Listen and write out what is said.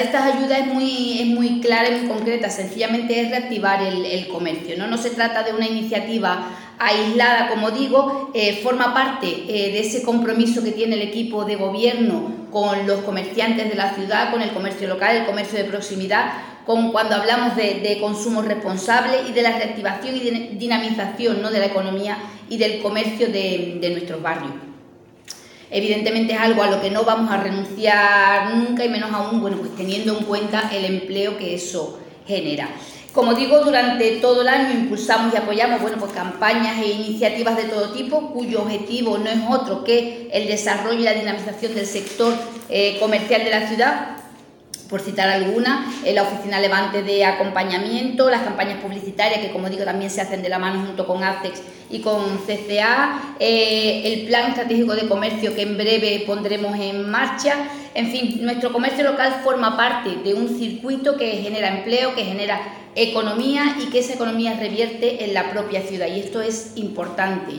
estas ayudas es muy clara y muy concreta, sencillamente es reactivar el comercio, ¿no? No se trata de una iniciativa aislada, como digo, forma parte de ese compromiso que tiene el equipo de gobierno con los comerciantes de la ciudad, con el comercio local, el comercio de proximidad, cuando hablamos de consumo responsable y de la reactivación y dinamización, ¿no?, de la economía y del comercio de nuestros barrios. Evidentemente es algo a lo que no vamos a renunciar nunca, y menos aún, bueno, pues teniendo en cuenta el empleo que eso genera. Como digo, durante todo el año impulsamos y apoyamos, bueno, pues campañas e iniciativas de todo tipo, cuyo objetivo no es otro que el desarrollo y la dinamización del sector comercial de la ciudad. Por citar alguna, la Oficina Levante de acompañamiento, las campañas publicitarias que, como digo, también se hacen de la mano junto con ACEX y con CCA, el Plan Estratégico de Comercio que en breve pondremos en marcha. En fin, nuestro comercio local forma parte de un circuito que genera empleo, que genera economía y que esa economía revierte en la propia ciudad, y esto es importante.